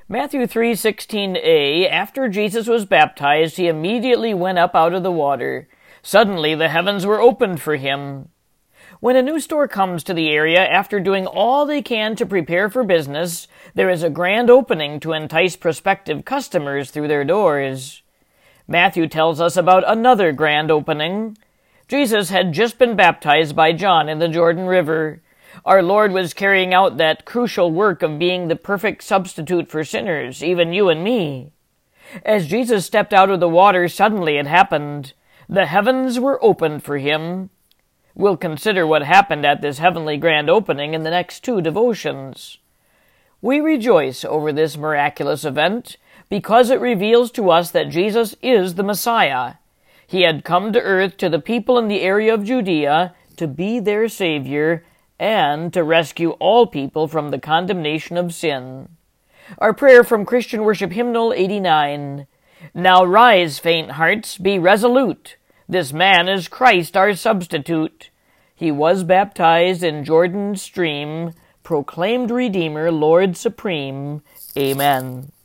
Matthew 3:16a, after Jesus was baptized, he immediately went up out of the water. Suddenly the heavens were opened for him. When a new store comes to the area, after doing all they can to prepare for business, there is a grand opening to entice prospective customers through their doors. Matthew tells us about another grand opening. Jesus had just been baptized by John in the Jordan River. Our Lord was carrying out that crucial work of being the perfect substitute for sinners, even you and me. As Jesus stepped out of the water, suddenly it happened. The heavens were opened for him. We'll consider what happened at this heavenly grand opening in the next two devotions. We rejoice over this miraculous event because it reveals to us that Jesus is the Messiah. He had come to earth to the people in the area of Judea to be their Savior and to rescue all people from the condemnation of sin. Our prayer from Christian Worship Hymnal 89. Now rise, faint hearts, be resolute. This man is Christ our substitute. He was baptized in Jordan's stream, proclaimed Redeemer, Lord Supreme. Amen.